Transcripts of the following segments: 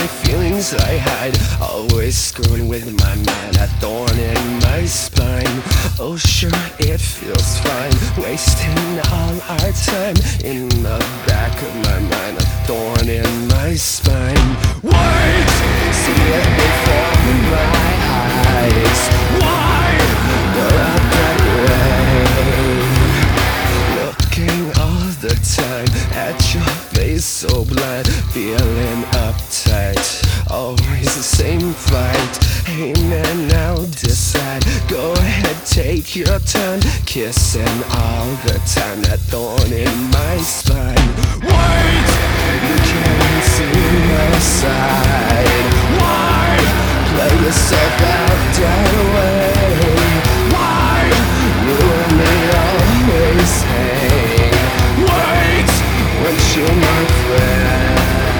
feelings I hide, always screwing with my mind, a thorn in my spine. Oh sure, it feels fine, wasting all our time. In the back of my mind, a thorn in my spine. Wait, see it before my eyes. Why go out that way? Looking all the time at your face so blind, feeling uptight, always the same fight. Hey man, now decide, go ahead, take your time, kissing all the time, that thorn in my spine. Wait, you can't see my side. Why play yourself out that way? Why ruin me always hang? Wait, weren't you my friend?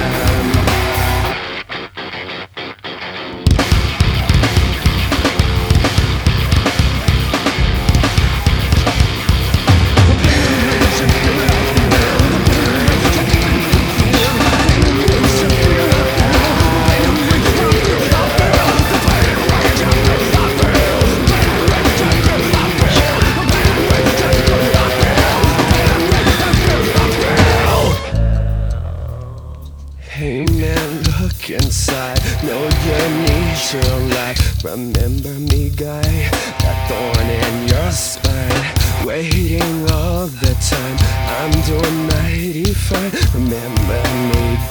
Hey man, look inside, know you need your life. Remember me, guy, that thorn in your spine, waiting all the time. I'm doing mighty fine. Remember me,